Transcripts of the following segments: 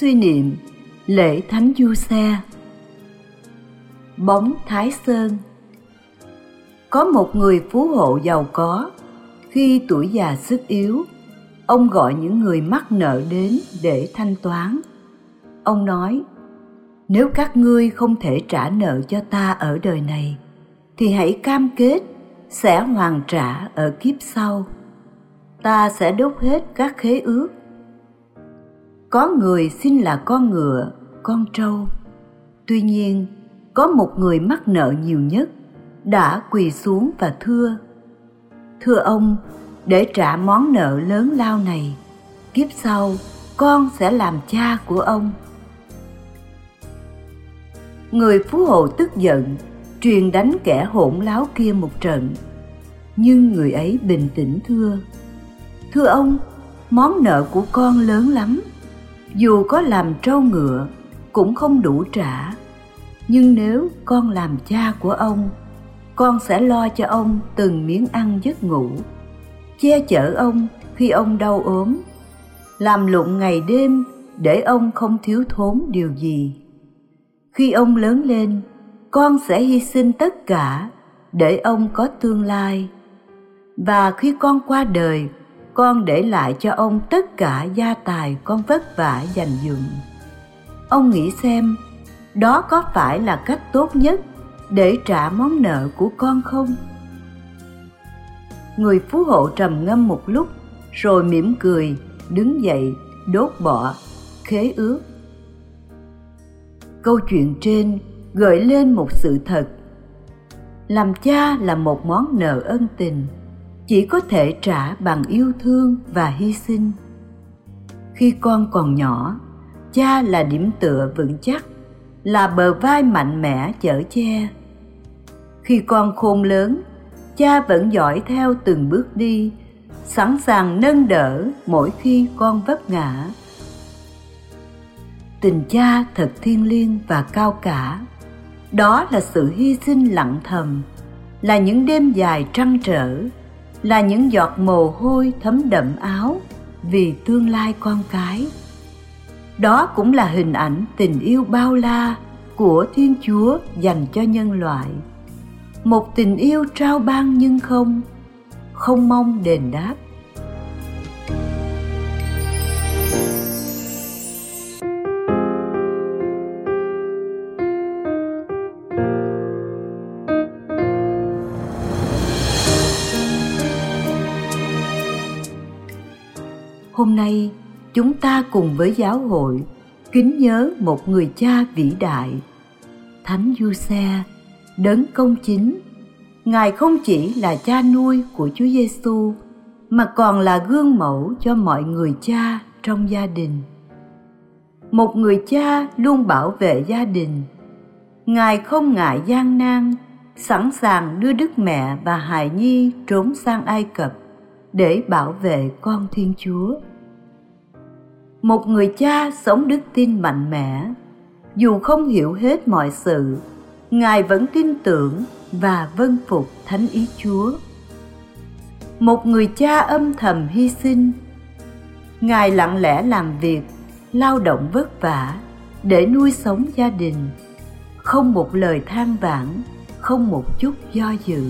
Suy niệm lễ Thánh Giuse. Bóng Thái Sơn. Có một người phú hộ giàu có. Khi tuổi già sức yếu, ông gọi những người mắc nợ đến để thanh toán. Ông nói: nếu các ngươi không thể trả nợ cho ta ở đời này, thì hãy cam kết sẽ hoàn trả ở kiếp sau. Ta sẽ đốt hết các khế ước. Có người xin là con ngựa, con trâu. Tuy nhiên, có một người mắc nợ nhiều nhất đã quỳ xuống và thưa: thưa ông, để trả món nợ lớn lao này, kiếp sau con sẽ làm cha của ông. Người phú hộ tức giận, truyền đánh kẻ hỗn láo kia một trận. Nhưng người ấy bình tĩnh thưa: thưa ông, món nợ của con lớn lắm. Dù có làm trâu ngựa cũng không đủ trả. Nhưng nếu con làm cha của ông, con sẽ lo cho ông từng miếng ăn giấc ngủ, che chở ông khi ông đau ốm, làm lụng ngày đêm để ông không thiếu thốn điều gì. Khi ông lớn lên, con sẽ hy sinh tất cả để ông có tương lai. Và khi con qua đời, con để lại cho ông tất cả gia tài con vất vả dành dụm. Ông nghĩ xem, đó có phải là cách tốt nhất để trả món nợ của con không? Người phú hộ trầm ngâm một lúc, rồi mỉm cười, đứng dậy, đốt bỏ khế ước. Câu chuyện trên gợi lên một sự thật. Làm cha là một món nợ ân tình, chỉ có thể trả bằng yêu thương và hy sinh. Khi con còn nhỏ, cha là điểm tựa vững chắc, là bờ vai mạnh mẽ chở che. Khi con khôn lớn, cha vẫn dõi theo từng bước đi, sẵn sàng nâng đỡ mỗi khi con vấp ngã. Tình cha thật thiêng liêng và cao cả. Đó là sự hy sinh lặng thầm, là những đêm dài trăn trở, là những giọt mồ hôi thấm đẫm áo vì tương lai con cái. Đó cũng là hình ảnh tình yêu bao la của Thiên Chúa dành cho nhân loại. Một tình yêu trao ban nhưng không mong đền đáp. Hôm nay, chúng ta cùng với giáo hội kính nhớ một người cha vĩ đại, Thánh Giuse, đấng công chính. Ngài không chỉ là cha nuôi của Chúa Giêsu, mà còn là gương mẫu cho mọi người cha trong gia đình. Một người cha luôn bảo vệ gia đình. Ngài không ngại gian nan, sẵn sàng đưa Đức Mẹ và hài nhi trốn sang Ai Cập để bảo vệ con Thiên Chúa. Một người cha sống đức tin mạnh mẽ. Dù không hiểu hết mọi sự, Ngài vẫn tin tưởng và vâng phục thánh ý Chúa. Một người cha âm thầm hy sinh. Ngài lặng lẽ làm việc, lao động vất vả để nuôi sống gia đình, không một lời than vãn, không một chút do dự.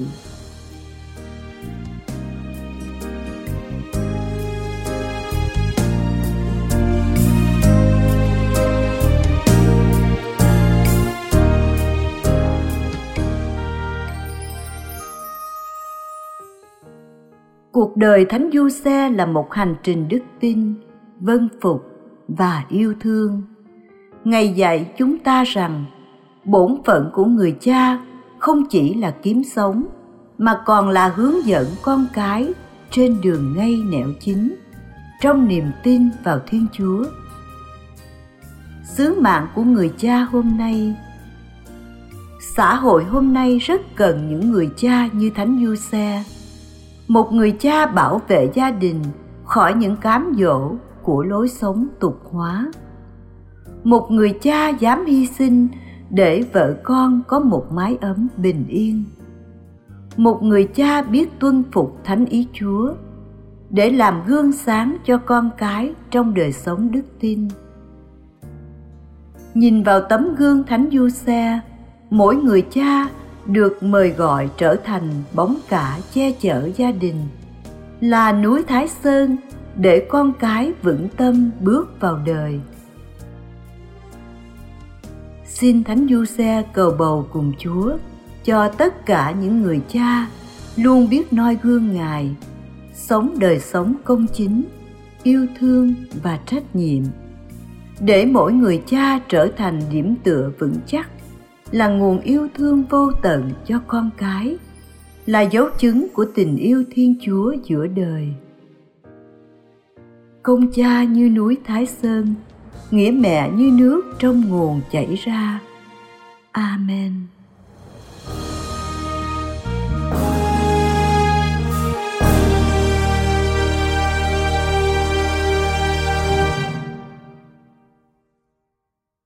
Cuộc đời Thánh Giuse là một hành trình đức tin, vâng phục và yêu thương. Ngài dạy chúng ta rằng bổn phận của người cha không chỉ là kiếm sống, mà còn là hướng dẫn con cái trên đường ngay nẻo chính, trong niềm tin vào Thiên Chúa. Sứ mạng của người cha hôm nay. Xã hội hôm nay rất cần những người cha như Thánh Giuse. Một người cha bảo vệ gia đình khỏi những cám dỗ của lối sống tục hóa. Một người cha dám hy sinh để vợ con có một mái ấm bình yên. Một người cha biết tuân phục thánh ý Chúa để làm gương sáng cho con cái trong đời sống đức tin. Nhìn vào tấm gương Thánh Giuse, mỗi người cha được mời gọi trở thành bóng cả che chở gia đình, là núi Thái Sơn để con cái vững tâm bước vào đời. Xin Thánh Giuse cầu bầu cùng Chúa cho tất cả những người cha luôn biết noi gương Ngài, sống đời sống công chính, yêu thương và trách nhiệm, để mỗi người cha trở thành điểm tựa vững chắc, là nguồn yêu thương vô tận cho con cái, là dấu chứng của tình yêu Thiên Chúa giữa đời. Công cha như núi Thái Sơn, nghĩa mẹ như nước trong nguồn chảy ra. Amen.